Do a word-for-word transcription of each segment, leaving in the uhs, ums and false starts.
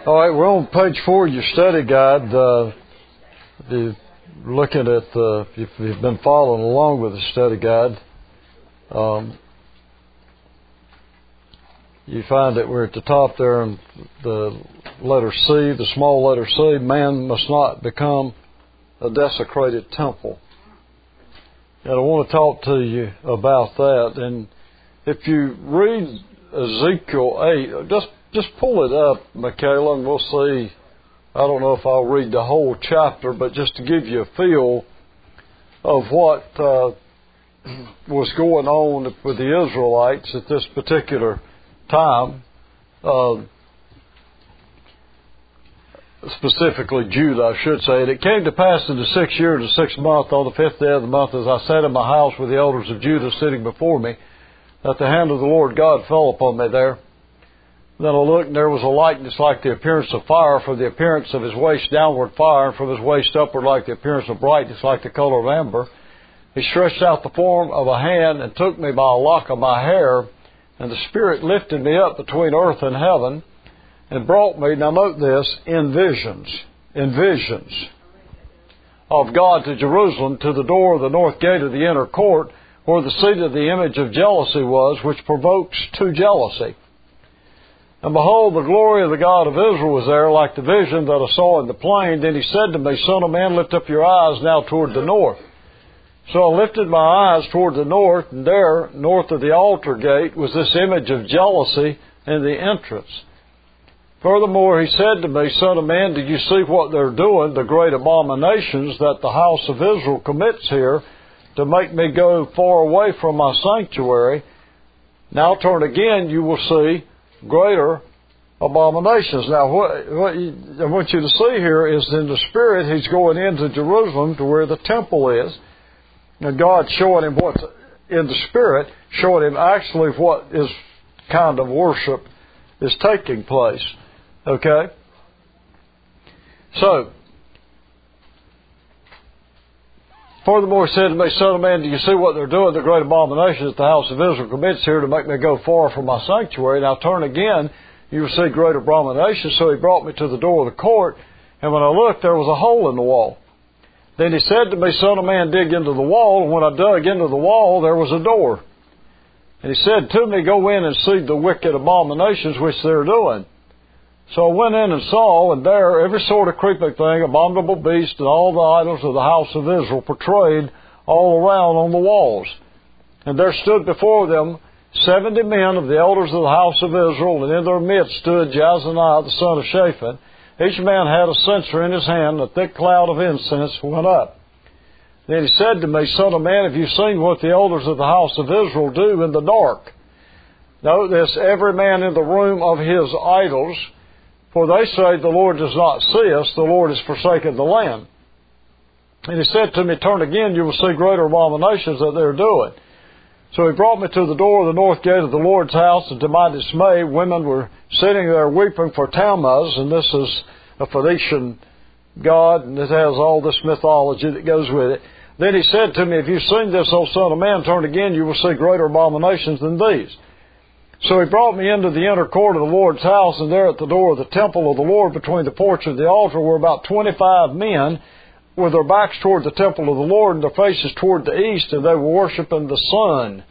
All right, we're on page four of your study guide. Uh, the, looking at the, if you've been following along with the study guide, um, you find that we're at the top there in the letter C, the small letter C, man must not become a desecrated temple. And I want to talk to you about that. And if you read Ezekiel eight, just just pull it up, Michaela, and we'll see. I don't know if I'll read the whole chapter, but just to give you a feel of what uh, was going on with the Israelites at this particular time, uh, specifically Judah, I should say. And it came to pass in the sixth year, the sixth month, on the fifth day of the month, as I sat in my house with the elders of Judah sitting before me, that the hand of the Lord God fell upon me there. Then I looked, and there was a likeness like the appearance of fire, for the appearance of his waist downward fire, and from his waist upward like the appearance of brightness, like the color of amber. He stretched out the form of a hand and took me by a lock of my hair, and the Spirit lifted me up between earth and heaven, and brought me, now note this, in visions, in visions of God to Jerusalem, to the door of the north gate of the inner court, where the seat of the image of jealousy was, which provokes to jealousy. And behold, the glory of the God of Israel was there, like the vision that I saw in the plain. Then he said to me, Son of man, lift up your eyes now toward the north. So I lifted my eyes toward the north, and there, north of the altar gate, was this image of jealousy in the entrance. Furthermore, he said to me, Son of man, did you see what they're doing, the great abominations that the house of Israel commits here, to make me go far away from my sanctuary? Now turn again, you will see greater abominations. Now, what, what you, I want you to see here is in the Spirit, he's going into Jerusalem to where the temple is. And God showing him what's in the Spirit, showing him actually what is kind of worship is taking place. Okay? So, furthermore, he said to me, Son of man, do you see what they're doing, the great abominations that the house of Israel commits here, to make me go far from my sanctuary? Now turn again, you will see great abominations. So he brought me to the door of the court, and when I looked, there was a hole in the wall. Then he said to me, Son of man, dig into the wall. And when I dug into the wall, there was a door. And he said to me, Go in and see the wicked abominations which they're doing. So I went in and saw, and there every sort of creeping thing, abominable beast, and all the idols of the house of Israel portrayed all around on the walls. And there stood before them seventy men of the elders of the house of Israel, and in their midst stood Jaazaniah the son of Shaphan. Each man had a censer in his hand, and a thick cloud of incense went up. Then he said to me, Son of man, have you seen what the elders of the house of Israel do in the dark? Note this, every man in the room of his idols, for they say the Lord does not see us, the Lord has forsaken the land. And he said to me, Turn again, you will see greater abominations that they're doing. So he brought me to the door of the north gate of the Lord's house, and to my dismay, women were sitting there weeping for Tammuz, and this is a Phoenician god, and it has all this mythology that goes with it. Then he said to me, If you've seen this, O son of man, turn again, you will see greater abominations than these. So he brought me into the inner court of the Lord's house, and there at the door of the temple of the Lord, between the porch and the altar, were about twenty-five men, with their backs toward the temple of the Lord, and their faces toward the east, and they were worshiping the sun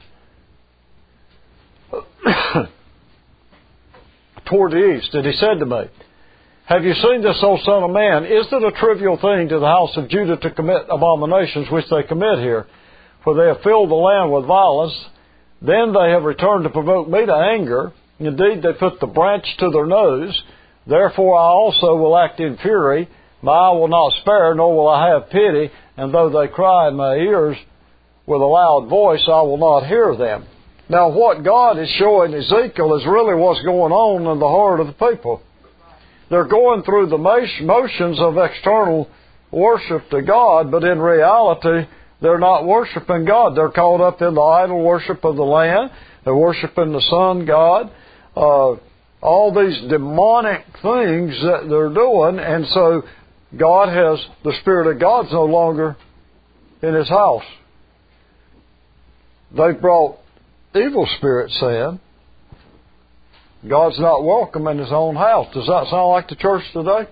toward the east. And he said to me, Have you seen this, O son of man? Is it a trivial thing to the house of Judah to commit abominations which they commit here? For they have filled the land with violence. Then they have returned to provoke me to anger. Indeed, they put the branch to their nose. Therefore I also will act in fury. My eye will not spare, nor will I have pity. And though they cry in my ears with a loud voice, I will not hear them. Now what God is showing Ezekiel is really what's going on in the heart of the people. They're going through the motions of external worship to God, but in reality, they're not worshiping God. They're caught up in the idol worship of the land. They're worshiping the sun god. Uh, all these demonic things that they're doing. And so God has, the Spirit of God's no longer in His house. They've brought evil spirits in. God's not welcome in His own house. Does that sound like the church today?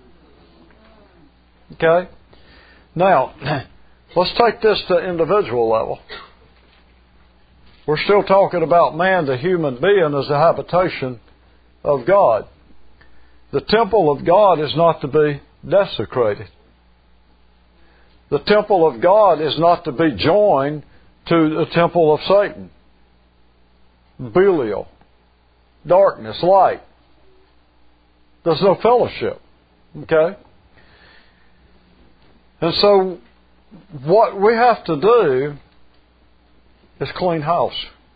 Okay. Now, let's take this to individual level. We're still talking about man, the human being, as a habitation of God. The temple of God is not to be desecrated. The temple of God is not to be joined to the temple of Satan. Belial. Darkness, light. There's no fellowship. Okay? And so, what we have to do is clean house.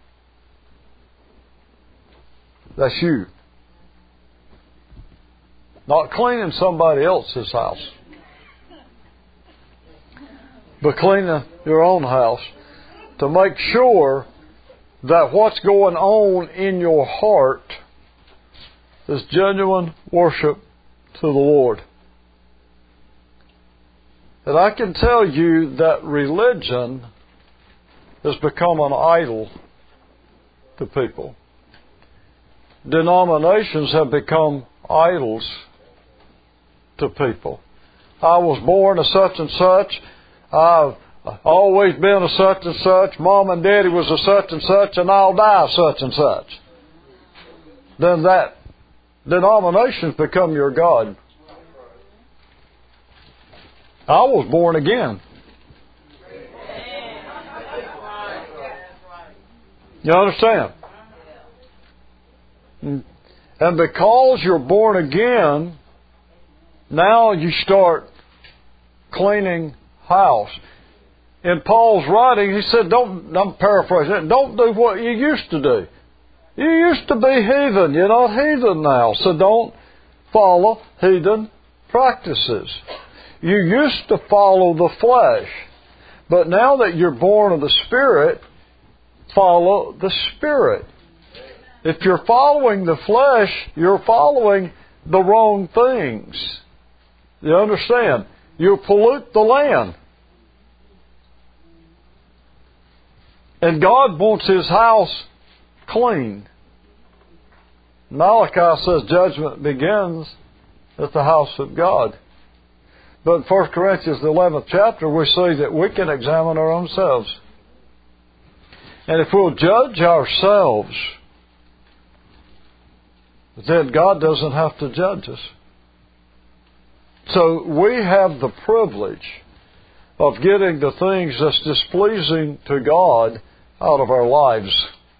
That's you. Not cleaning somebody else's house, but cleaning your own house to make sure that what's going on in your heart is genuine worship to the Lord. And I can tell you that religion has become an idol to people. Denominations have become idols to people. I was born a such and such. I've always been a such and such. Mom and Daddy was a such and such, and I'll die such and such. Then that denomination's become your God. I was born again. You understand? And because you're born again, now you start cleaning house. In Paul's writing, he said, don't, I'm paraphrasing it, don't do what you used to do. You used to be heathen. You're not heathen now. So don't follow heathen practices. You used to follow the flesh. But now that you're born of the Spirit, follow the Spirit. If you're following the flesh, you're following the wrong things. You understand? You pollute the land. And God wants His house clean. Malachi says judgment begins at the house of God. But in First Corinthians, the eleventh chapter, we see that we can examine our own selves. And if we'll judge ourselves, then God doesn't have to judge us. So we have the privilege of getting the things that's displeasing to God out of our lives.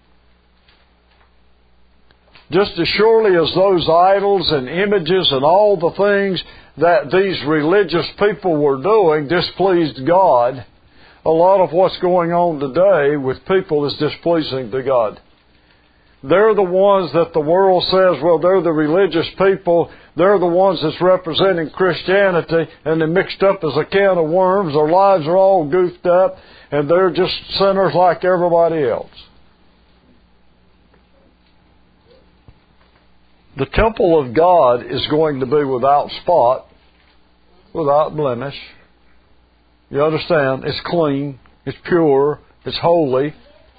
Just as surely as those idols and images and all the things that these religious people were doing displeased God, a lot of what's going on today with people is displeasing to God. They're the ones that the world says, well, they're the religious people. They're the ones that's representing Christianity, and they're mixed up as a can of worms. Their lives are all goofed up, and they're just sinners like everybody else. The temple of God is going to be without spot, without blemish. You understand? It's clean, it's pure, it's holy.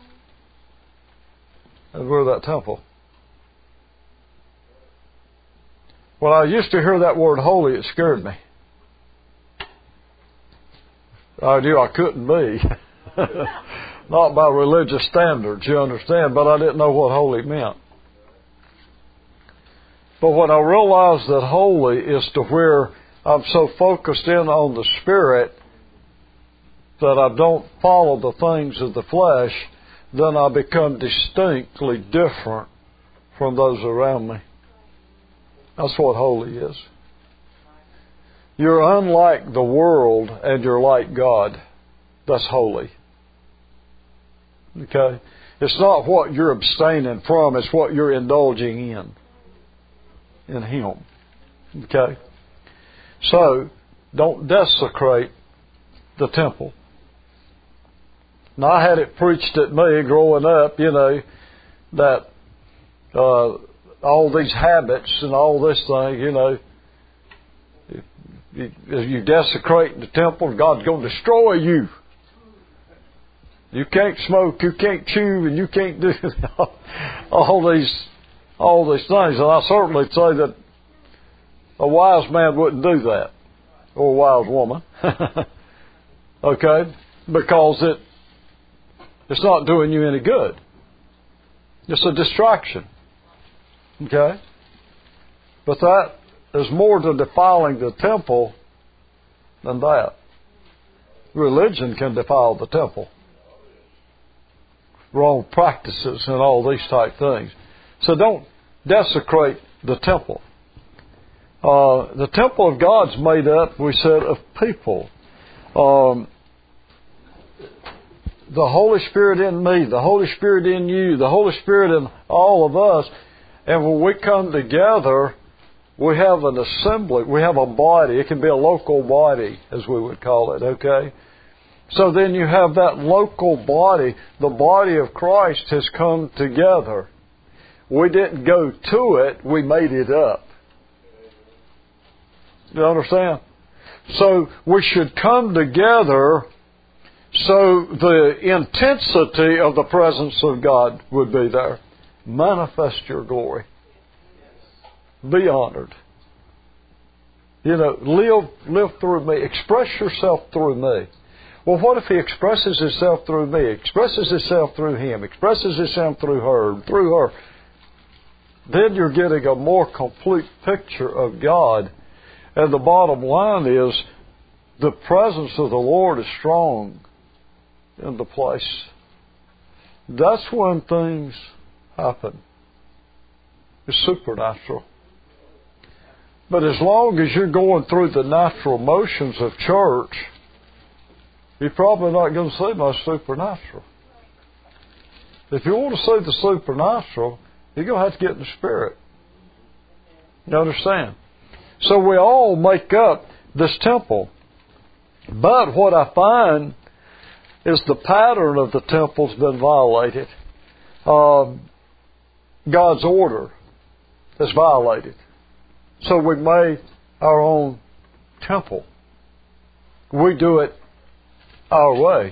And we're that temple. When I used to hear that word holy, it scared me. I knew I couldn't be. Not by religious standards, you understand, but I didn't know what holy meant. But when I realized that holy is to where I'm so focused in on the Spirit that I don't follow the things of the flesh, then I become distinctly different from those around me. That's what holy is. You're unlike the world and you're like God. That's holy. Okay? It's not what you're abstaining from, it's what you're indulging in. In Him. Okay? So, don't desecrate the temple. Now, I had it preached at me growing up, you know, that uh, all these habits and all this thing, you know, if you, you desecrate the temple, God's going to destroy you. You can't smoke, you can't chew, and you can't do all these all these things. And I certainly say that a wise man wouldn't do that, or a wise woman. Okay? Because it it's not doing you any good. It's a distraction. Okay? But that is more to defiling the temple than that. Religion can defile the temple. Wrong practices and all these type things. So don't desecrate the temple. Uh, the temple of God's made up, we said, of people. Um, the Holy Spirit in me, the Holy Spirit in you, the Holy Spirit in all of us. And when we come together, we have an assembly. We have a body. It can be a local body, as we would call it, okay? So then you have that local body. The body of Christ has come together. We didn't go to it. We made it up. You understand? So we should come together so the intensity of the presence of God would be there. Manifest your glory. Be honored. You know, live, live through me. Express yourself through me. Well, what if He expresses Himself through me? Expresses Himself through him. Expresses Himself through her. Through her. Then you're getting a more complete picture of God. And the bottom line is, the presence of the Lord is strong in the place. That's when things happen. It's supernatural. But as long as you're going through the natural motions of church, you're probably not going to see much supernatural. If you want to see the supernatural, you're going to have to get in the Spirit. You understand? So we all make up this temple. But what I find is the pattern of the temple's been violated. Um, God's order is violated. So we made our own temple. We do it our way.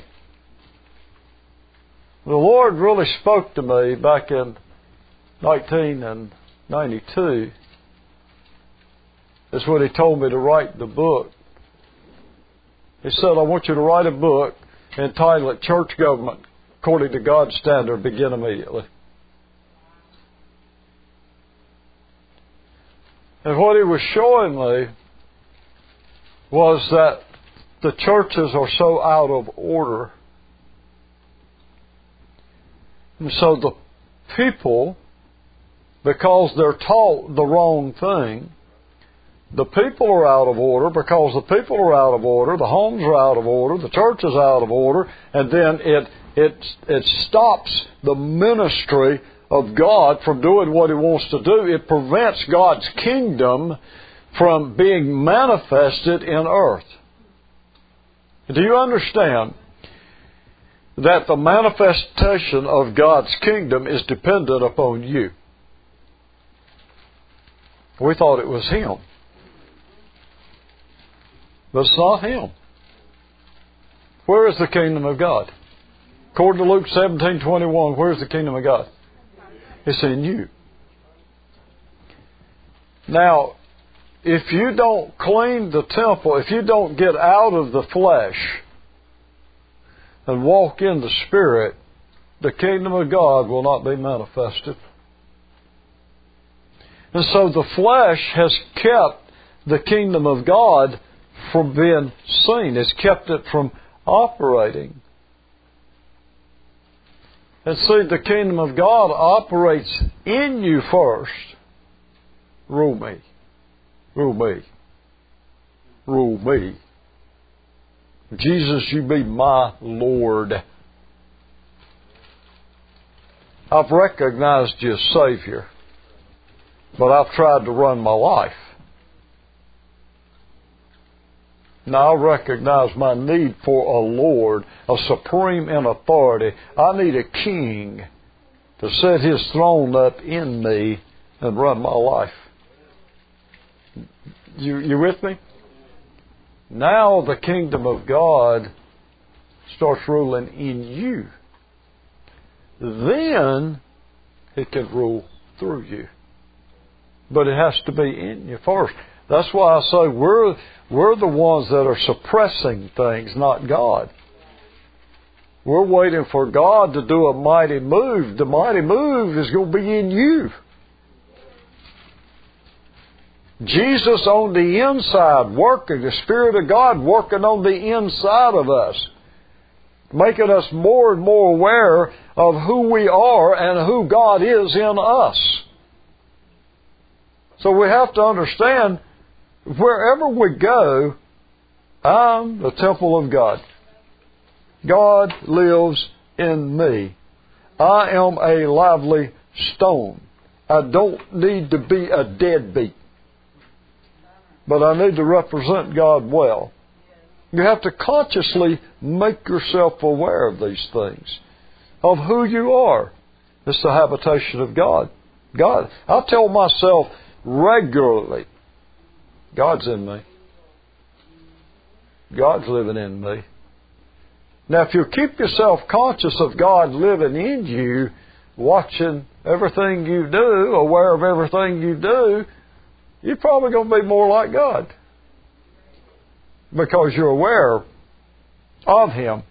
The Lord really spoke to me back in nineteen ninety-two. That's when He told me to write the book. He said, I want you to write a book entitled it Church Government According to God's Standard, Begin Immediately. And what He was showing me was that the churches are so out of order. And so the people, because they're taught the wrong thing, the people are out of order. Because the people are out of order, the homes are out of order, the church is out of order, and then it it it stops the ministry of God from doing what He wants to do. It prevents God's kingdom from being manifested in earth. Do you understand that the manifestation of God's kingdom is dependent upon you? We thought it was Him. But it's not Him. Where is the kingdom of God? According to Luke seventeen twenty-one, where is the kingdom of God? It's in you. Now, if you don't clean the temple, if you don't get out of the flesh and walk in the Spirit, the kingdom of God will not be manifested. And so the flesh has kept the kingdom of God from being seen. It's kept it from operating. And see, the kingdom of God operates in you first. Rule me. Rule me. Rule me. Jesus, you be my Lord. I've recognized you as Savior, but I've tried to run my life. Now I recognize my need for a Lord, a supreme in authority. I need a king to set His throne up in me and run my life. You, you with me? Now the kingdom of God starts ruling in you. Then it can rule through you. But it has to be in you first. That's why I say we're, we're the ones that are suppressing things, not God. We're waiting for God to do a mighty move. The mighty move is going to be in you. Jesus on the inside working, the Spirit of God working on the inside of us, making us more and more aware of who we are and who God is in us. So we have to understand, wherever we go, I'm the temple of God. God lives in me. I am a lively stone. I don't need to be a deadbeat. But I need to represent God well. You have to consciously make yourself aware of these things, of who you are. It's the habitation of God. God, I tell myself regularly, God's in me. God's living in me. Now, if you keep yourself conscious of God living in you, watching everything you do, aware of everything you do, you're probably going to be more like God. Because you're aware of Him.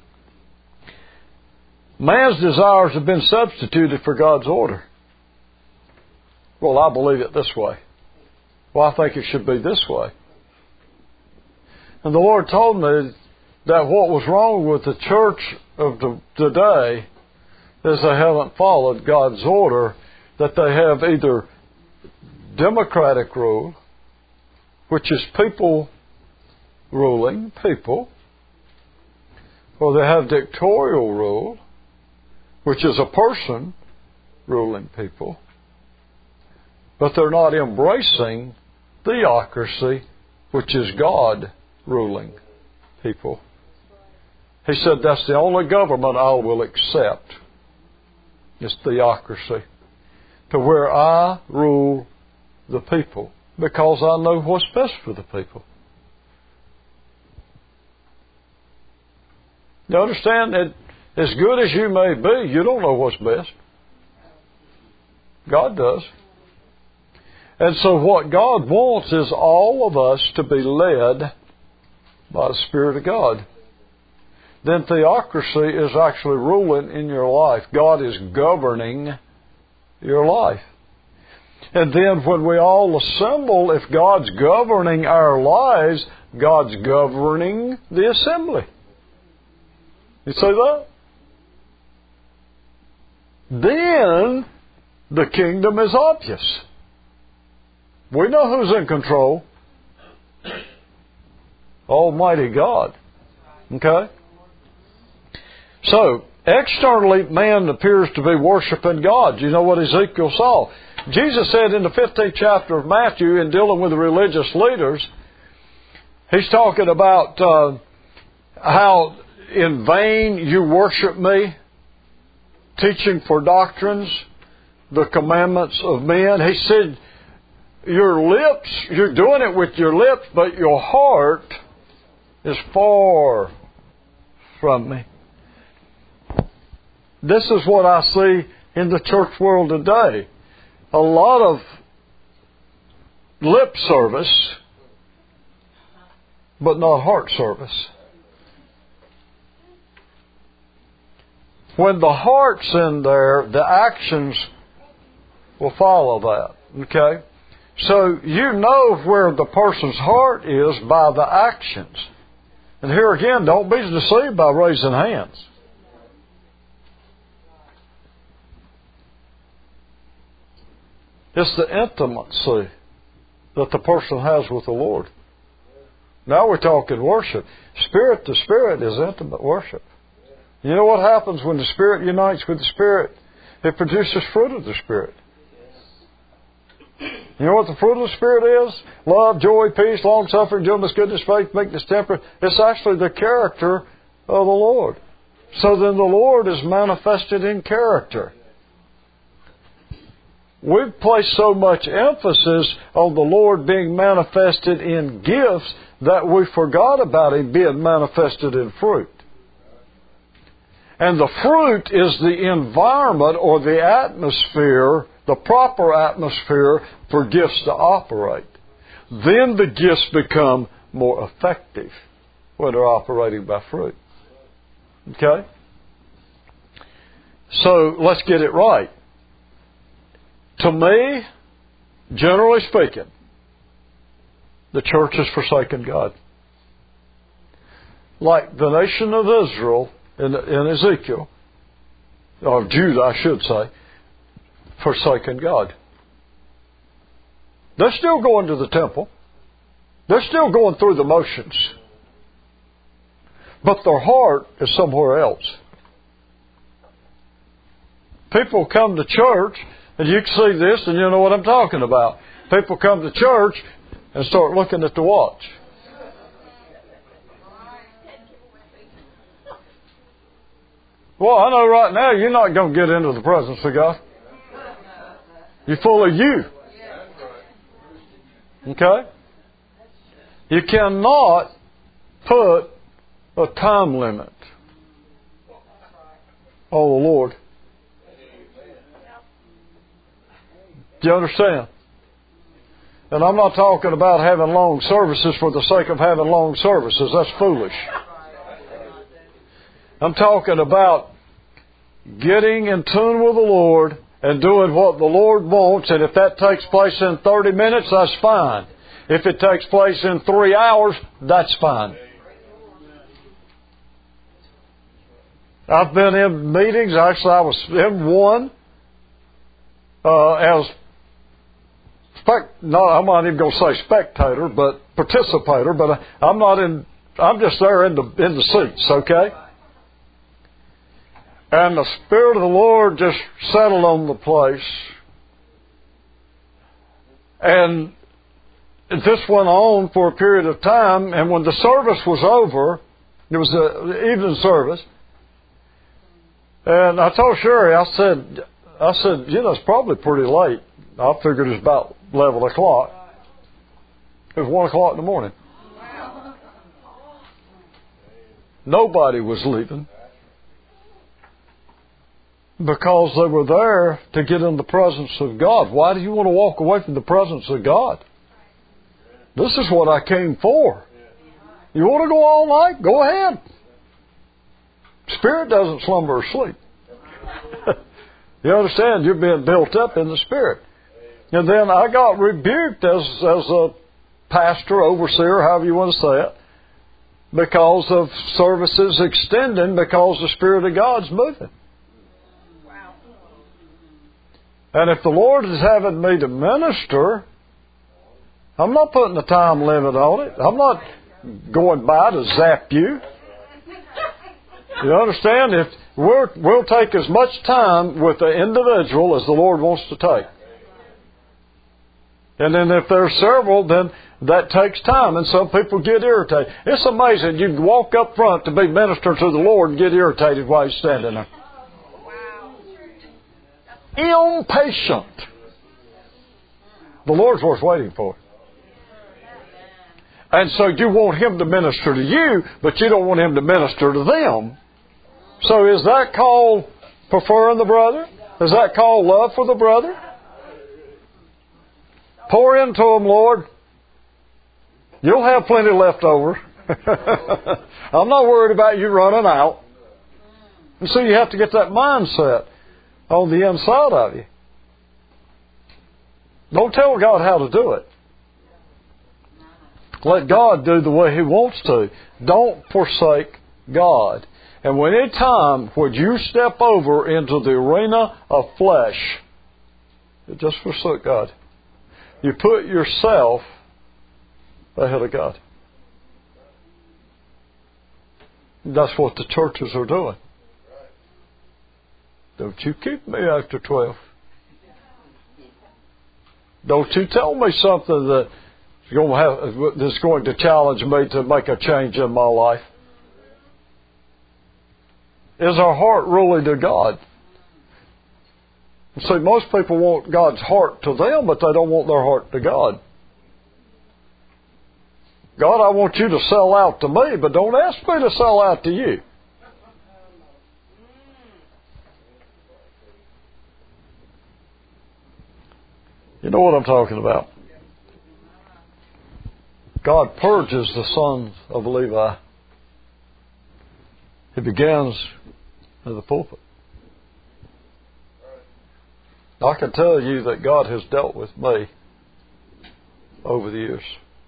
Man's desires have been substituted for God's order. Well, I believe it this way. Well, I think it should be this way. And the Lord told me that what was wrong with the church of the, today is they haven't followed God's order, that they have either democratic rule, which is people ruling people, or they have dictatorial rule, which is a person ruling people, but they're not embracing theocracy, which is God ruling people. He said, that's the only government I will accept, is theocracy, to where I rule the people, because I know what's best for the people. You understand that as good as you may be, you don't know what's best. God does. And so what God wants is all of us to be led by the Spirit of God. Then theocracy is actually ruling in your life. God is governing your life. And then when we all assemble, if God's governing our lives, God's governing the assembly. You see that? Then the kingdom is obvious. We know who's in control. Almighty God. Okay? So, externally, man appears to be worshiping God. You know what Ezekiel saw? Jesus said in the fifteenth chapter of Matthew, in dealing with the religious leaders, He's talking about uh, how in vain you worship me, teaching for doctrines, the commandments of men. He said, your lips, you're doing it with your lips, but your heart is far from me. This is what I see in the church world today. A lot of lip service, but not heart service. When the heart's in there, the actions will follow that. Okay? So you know where the person's heart is by the actions. And here again, don't be deceived by raising hands. It's the intimacy that the person has with the Lord. Now we're talking worship. Spirit to Spirit is intimate worship. You know what happens when the Spirit unites with the Spirit? It produces fruit of the Spirit. You know what the fruit of the Spirit is? Love, joy, peace, long-suffering, gentleness, goodness, faith, meekness, temperance. It's actually the character of the Lord. So then the Lord is manifested in character. We've placed so much emphasis on the Lord being manifested in gifts that we forgot about Him being manifested in fruit. And the fruit is the environment or the atmosphere the proper atmosphere for gifts to operate. Then the gifts become more effective when they're operating by fruit. Okay? So let's get it right. To me, generally speaking, the church has forsaken God. Like the nation of Israel in, in Ezekiel, or Judah, I should say, forsaken God. They're still going to the temple. They're still going through the motions. But their heart is somewhere else. People come to church, and you can see this, and you know what I'm talking about. People come to church and start looking at the watch. Well, I know right now you're not going to get into the presence of God. You're full of you. Okay? You cannot put a time limit on the Lord. Do you understand? And I'm not talking about having long services for the sake of having long services. That's foolish. I'm talking about getting in tune with the Lord and doing what the Lord wants. And if that takes place in thirty minutes, that's fine. If it takes place in three hours, that's fine. I've been in meetings. Actually, I was in one uh, as spec. No, I'm not even going to say spectator, but participator. But I'm not in. I'm just there in the in the seats. Okay. And the Spirit of the Lord just settled on the place. And this went on for a period of time. And when the service was over, it was the evening service. And I told Sherry, I said, I said, you know, it's probably pretty late. I figured it was about eleven o'clock. It was one o'clock in the morning. Nobody was leaving. Because they were there to get in the presence of God. Why do you want to walk away from the presence of God? This is what I came for. You want to go all night? Go ahead. Spirit doesn't slumber or sleep. You understand? You're being built up in the Spirit. And then I got rebuked as, as a pastor, overseer, however you want to say it, because of services extending because the Spirit of God's moving. And if the Lord is having me to minister, I'm not putting a time limit on it. I'm not going by to zap you. You understand? If we're, we'll take as much time with the individual as the Lord wants to take. And then if there's several, then that takes time. And some people get irritated. It's amazing. You can walk up front to be ministered to the Lord and get irritated while you're standing there. Impatient. The Lord's worth waiting for. And so you want Him to minister to you, but you don't want Him to minister to them. So is that called preferring the brother? Is that called love for the brother? Pour into them, Lord. You'll have plenty left over. I'm not worried about you running out. And so you have to get that mindset on the inside of you. Don't tell God how to do it. Let God do the way He wants to. Don't forsake God. And when any time when you step over into the arena of flesh, you just forsook God. You put yourself ahead of God. That's what the churches are doing. Don't you keep me after twelve. Don't you tell me something that is going to have, that's going to challenge me to make a change in my life. Is our heart really to God? See, most people want God's heart to them, but they don't want their heart to God. God, I want you to sell out to me, but don't ask me to sell out to you. You know what I'm talking about. God purges the sons of Levi. He begins in the pulpit. I can tell you that God has dealt with me over the years.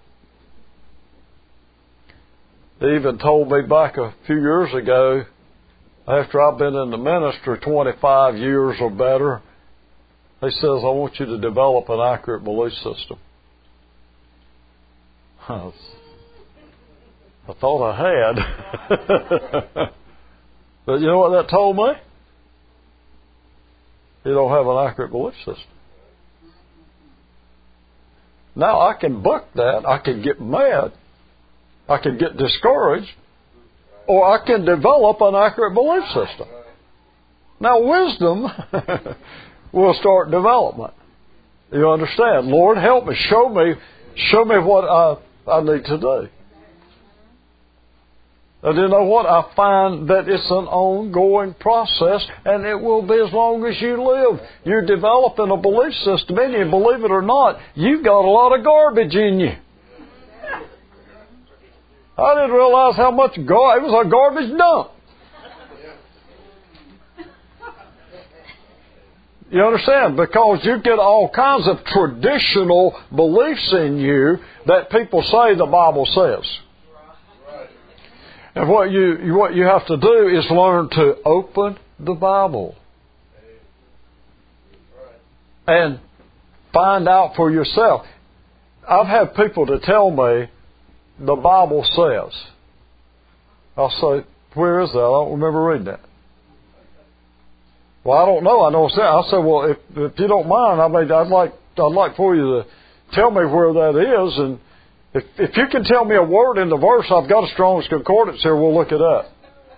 He even told me back a few years ago, after I've been in the ministry twenty-five years or better, he says, I want you to develop an accurate belief system. I thought I had. But you know what that told me? You don't have an accurate belief system. Now I can buck that. I can get mad. I can get discouraged. Or I can develop an accurate belief system. Now wisdom will start development. You understand? Lord, help me. Show me, show me what I, I need to do. And you know what? I find that it's an ongoing process, and it will be as long as you live. You're developing a belief system in you. Believe it or not, you've got a lot of garbage in you. I didn't realize how much gar- it was a garbage dump. You understand? Because you get all kinds of traditional beliefs in you that people say the Bible says. And what you what you have to do is learn to open the Bible and find out for yourself. I've had people to tell me the Bible says. I'll say, where is that? I don't remember reading that. Well, I don't know. I know it's there. I'll say, well, if if you don't mind, I mean, I'd like I'd like for you to tell me where that is, and if if you can tell me a word in the verse, I've got a Strong's Concordance here. We'll look it up.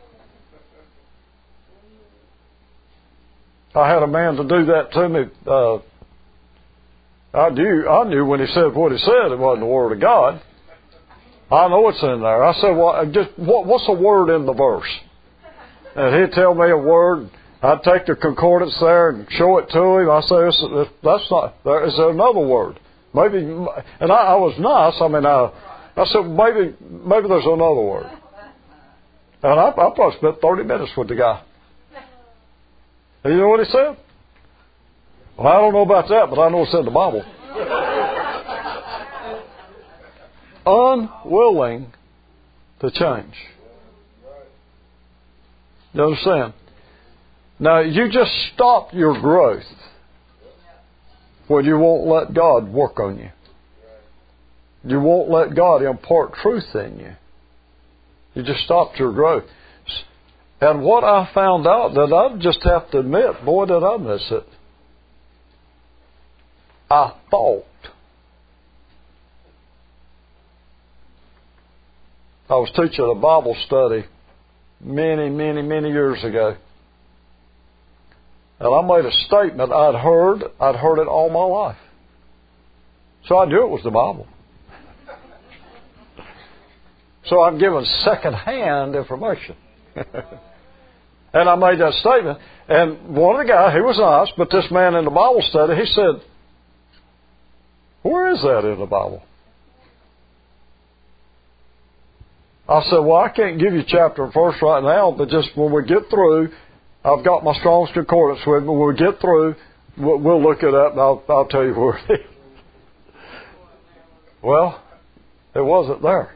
I had a man to do that to me. Uh, I knew I knew when he said what he said, it wasn't the Word of God. I know it's in there. I said, well, just what, what's a word in the verse? And he'd tell me a word. I'd take the concordance there and show it to him. I say, that's not, there, is there another word? Maybe, and I, I was nice. I mean, I, I said, maybe, maybe there's another word. And I, I probably spent thirty minutes with the guy. And you know what he said? Well, I don't know about that, but I know it's in the Bible. Unwilling to change. You understand? Now, you just stop your growth when you won't let God work on you. You won't let God impart truth in you. You just stopped your growth. And what I found out, that I just have to admit, boy, did I miss it. I thought. I was teaching a Bible study many, many, many years ago. And I made a statement I'd heard, I'd heard it all my life. So I knew it was the Bible. So I'm giving second-hand information. And I made that statement. And one of the guys, he was nice, but this man in the Bible study, he said, where is that in the Bible? I said, well, I can't give you chapter and verse right now, but just when we get through, I've got my Strong's Concordance with me. When we get through, we'll, we'll look it up and I'll, I'll tell you where it is. Well, it wasn't there.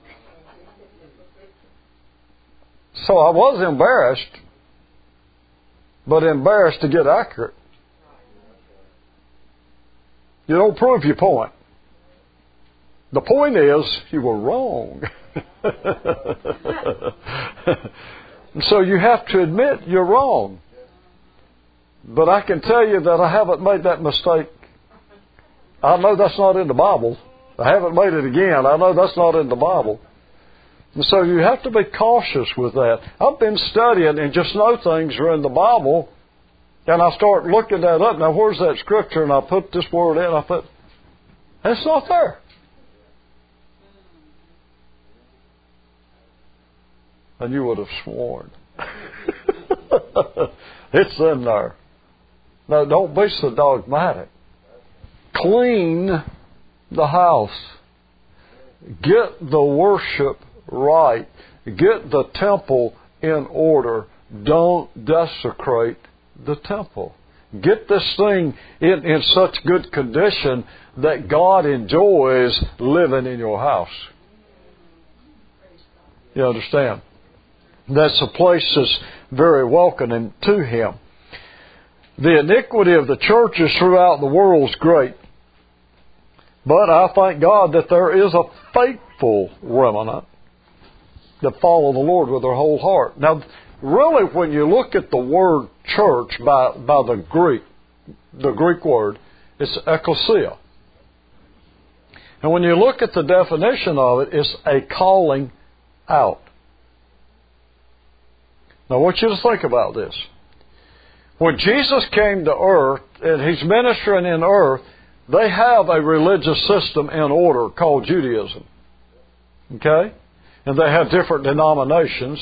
So I was embarrassed, but embarrassed to get accurate. You don't prove your point. The point is, you were wrong. And so you have to admit you're wrong. But I can tell you that I haven't made that mistake. I know that's not in the Bible. I haven't made it again. I know that's not in the Bible. And so you have to be cautious with that. I've been studying and just know things are in the Bible. And I start looking that up. Now, where's that scripture? And I put this word in. I put, it's not there. And you would have sworn. It's in there. No, don't be so dogmatic. clean the house. Get the worship right. Get the temple in order. Don't desecrate the temple. Get this thing in, in such good condition that God enjoys living in your house. You understand? That's a place that's very welcoming to Him. The iniquity of the churches throughout the world is great. But I thank God that there is a faithful remnant that follow the Lord with their whole heart. Now, really, when you look at the word church by, by the Greek, the Greek word, it's ecclesia. And when you look at the definition of it, it's a calling out. Now, I want you to think about this. When Jesus came to earth, and He's ministering in earth, they have a religious system in order called Judaism. Okay? And they have different denominations.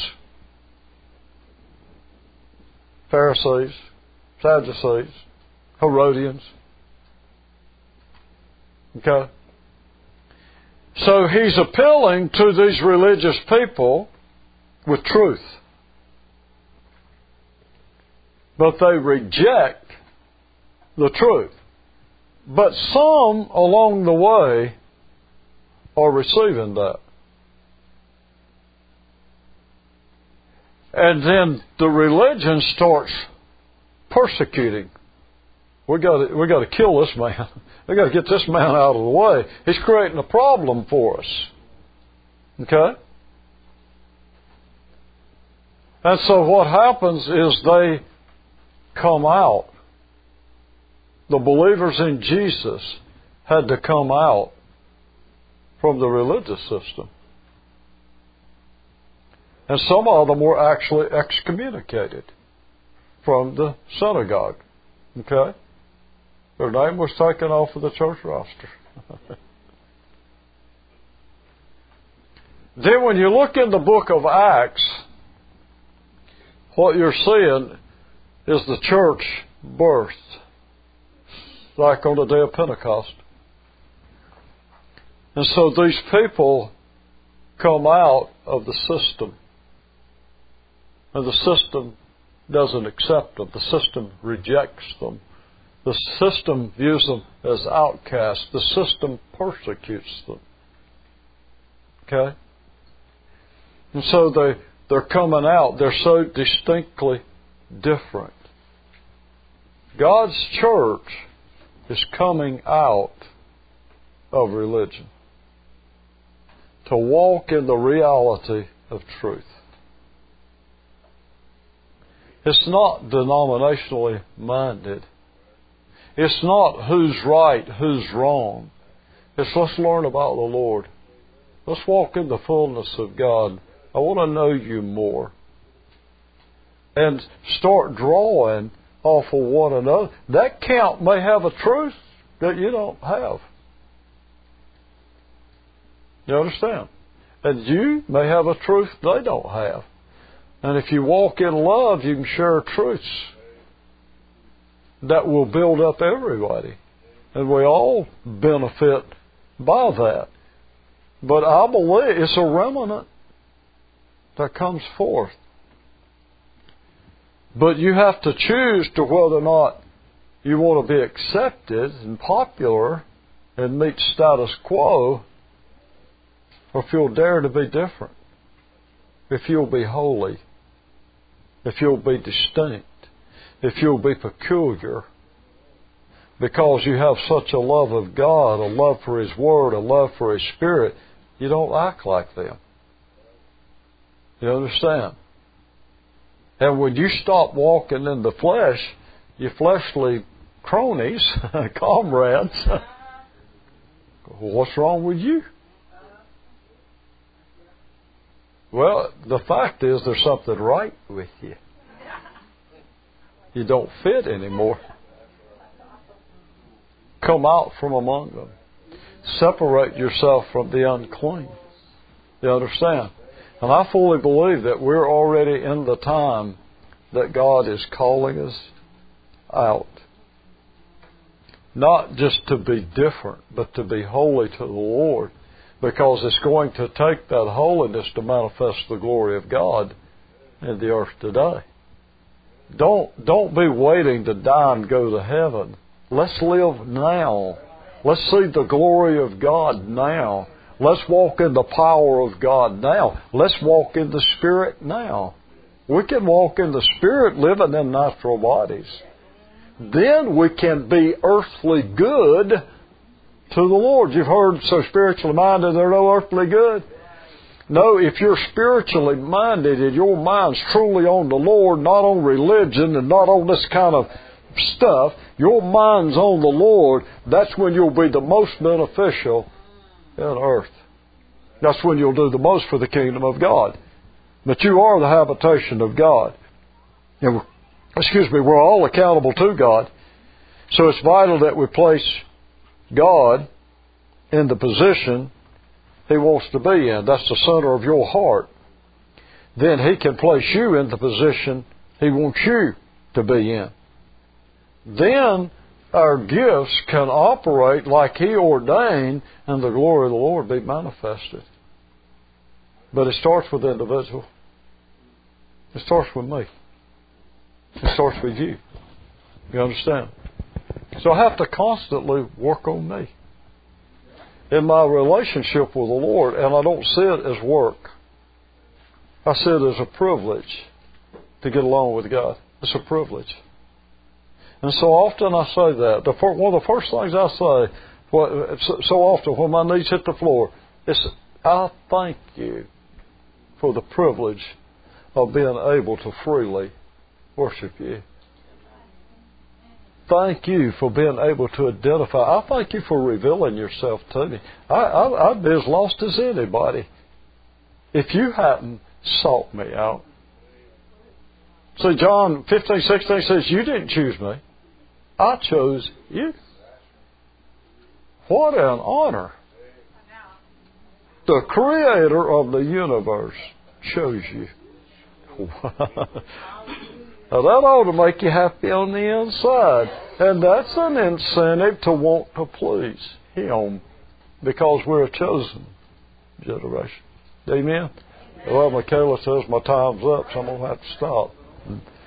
Pharisees, Sadducees, Herodians. Okay? So He's appealing to these religious people with truth. But they reject the truth. But some along the way are receiving that. And then the religion starts persecuting. We got to, we got to kill this man. We got to get this man out of the way. He's creating a problem for us. Okay? And so what happens is they come out. The believers in Jesus had to come out from the religious system. And some of them were actually excommunicated from the synagogue. Okay? Their name was taken off of the church roster. Then when you look in the book of Acts, what you're seeing is the church birthed, like on the day of Pentecost. And so these people come out of the system. And the system doesn't accept them. The system rejects them. The system views them as outcasts. The system persecutes them. Okay? And so they, they're coming out. They're so distinctly different. God's church is coming out of religion to walk in the reality of truth. It's not denominationally minded. It's not who's right, who's wrong. It's let's learn about the Lord. Let's walk in the fullness of God. I want to know you more. And start drawing off of one another. That camp may have a truth that you don't have. You understand? And you may have a truth they don't have. And if you walk in love, you can share truths that will build up everybody. And we all benefit by that. But I believe it's a remnant that comes forth. But you have to choose to whether or not you want to be accepted and popular and meet status quo, or if you'll dare to be different, if you'll be holy, if you'll be distinct, if you'll be peculiar, because you have such a love of God, a love for His Word, a love for His Spirit, you don't act like them. You understand? And when you stop walking in the flesh, your fleshly cronies, comrades, what's wrong with you? Well, the fact is there's something right with you. You don't fit anymore. Come out from among them. Separate yourself from the unclean. You understand? And I fully believe that we're already in the time that God is calling us out. Not just to be different, but to be holy to the Lord. Because it's going to take that holiness to manifest the glory of God in the earth today. Don't, don't be waiting to die and go to heaven. Let's live now. Let's see the glory of God now. Let's walk in the power of God now. Let's walk in the Spirit now. We can walk in the Spirit living in natural bodies. Then we can be earthly good to the Lord. You've heard, so spiritually minded, they're no earthly good. No, if you're spiritually minded and your mind's truly on the Lord, not on religion and not on this kind of stuff, your mind's on the Lord, that's when you'll be the most beneficial in earth. That's when you'll do the most for the kingdom of God. But you are the habitation of God. And we're, excuse me, we're all accountable to God. So it's vital that we place God in the position He wants to be in. That's the center of your heart. Then He can place you in the position He wants you to be in. Then our gifts can operate like He ordained and the glory of the Lord be manifested. But it starts with the individual. It starts with me. It starts with you. You understand? So I have to constantly work on me in my relationship with the Lord, and I don't see it as work. I see it as a privilege to get along with God. It's a privilege. And so often I say that. The first, one of the first things I say, well, so, so often when my knees hit the floor, is I thank you for the privilege of being able to freely worship you. Thank you for being able to identify. I thank you for revealing yourself to me. I, I, I'd be as lost as anybody if you hadn't sought me out. See, John fifteen, sixteen says, you didn't choose me. I chose you. What an honor. The Creator of the universe chose you. Now that ought to make you happy on the inside. And that's an incentive to want to please Him because we're a chosen generation. Amen? Well, Michaela says my time's up, so I'm going to have to stop.